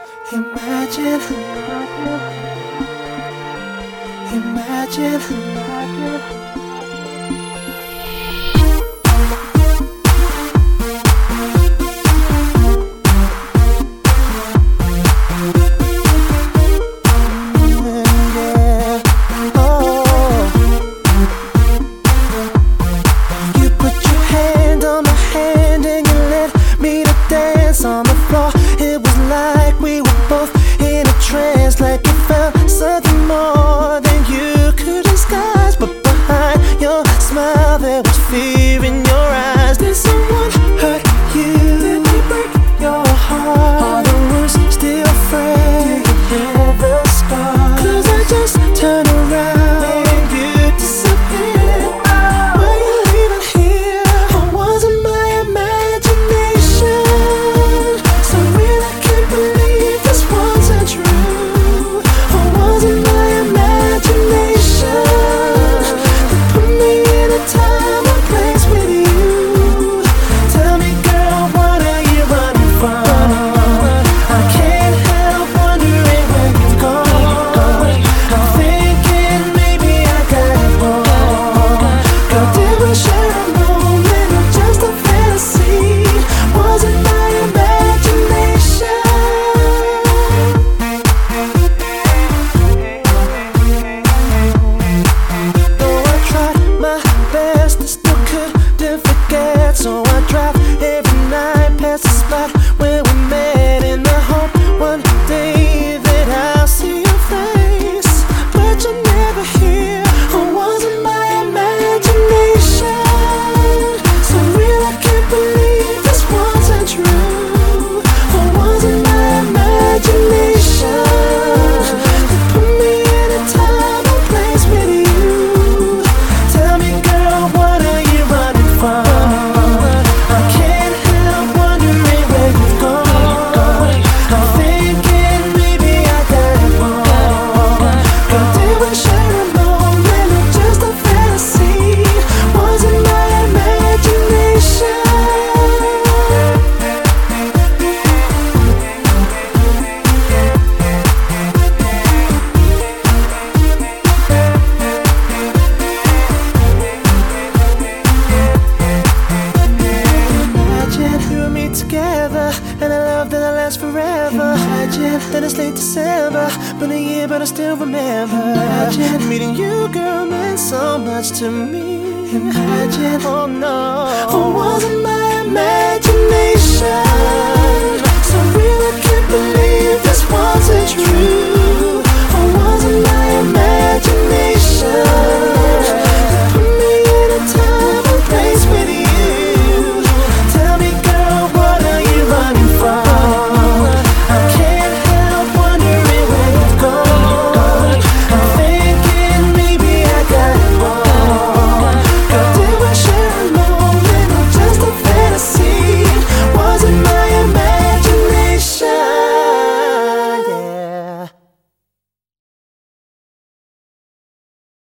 Imagine, imagine. On the floor, it was like we were both in a trance, like you found something more than you could disguise. But behind your smile, there was fear in your eyes. Did someone hurt you? Did they break your heart? Are the wounds still fresh? Do you hear the scars? 'Cause I just turned around and you disappeared. Were you even here, or was it my imagination? So I drive every night past the spot where we met, in the hope one day that I'll see your face. But you're never here, or was it my imagination? So real, I can't believe this wasn't true. Or was it my imagination that put me in a time and place with you? Tell me, girl, what are you running from? Together, and a love that'll last forever. Imagine that it's late December, been a year but I still remember. Imagine meeting you, girl, meant so much to me. Imagine, oh no, or was it my imagination?